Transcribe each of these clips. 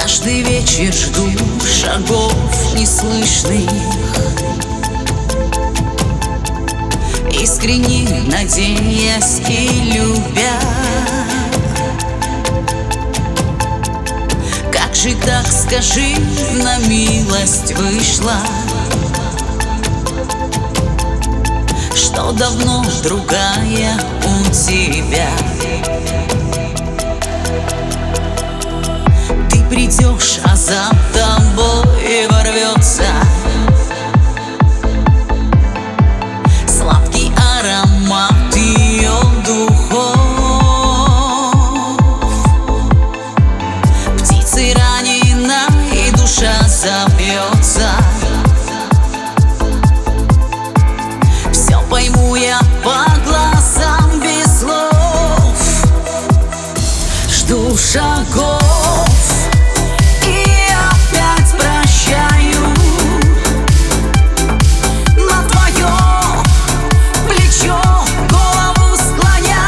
Каждый вечер жду шагов неслышных, искренне надеясь и любя. Как же так, скажи, на милость вышла, что давно другая у тебя. Ты придешь, а за тобой ворвется сладкий аромат ее духов. Птицей ранена и душа забьется. Все пойму я по глазам без слов. Жду шагов и опять прощаю. На твое плечо голову склоня.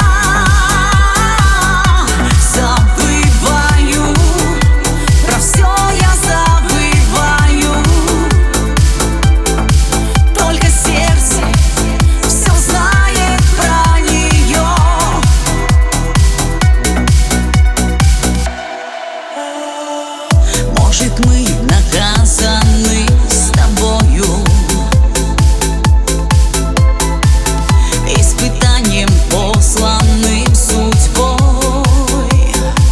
Забываю, про все я забываю. Только сердце все знает про нее. Может, мы наказаны с тобою испытанием, посланным судьбой,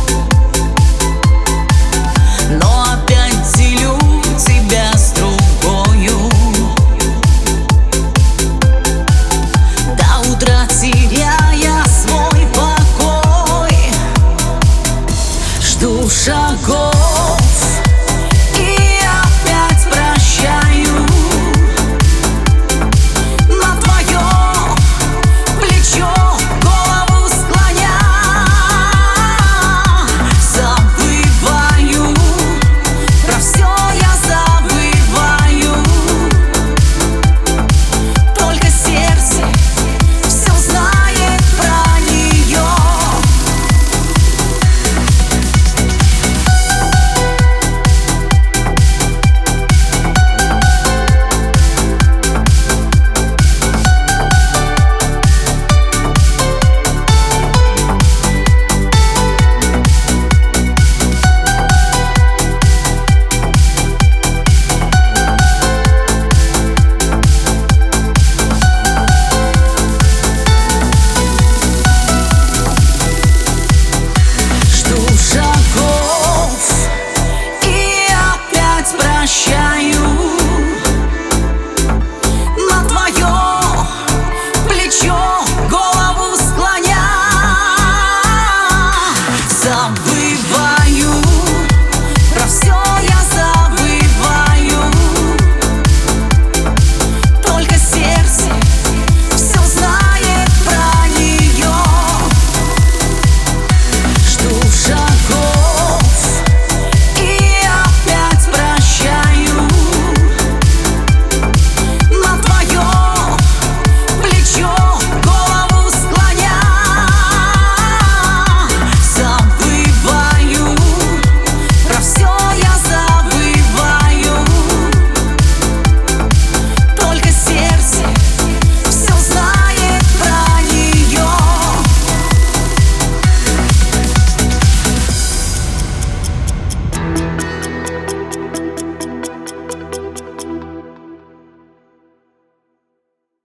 но опять делю тебя с другою. До утра теряя свой покой. Жду шагов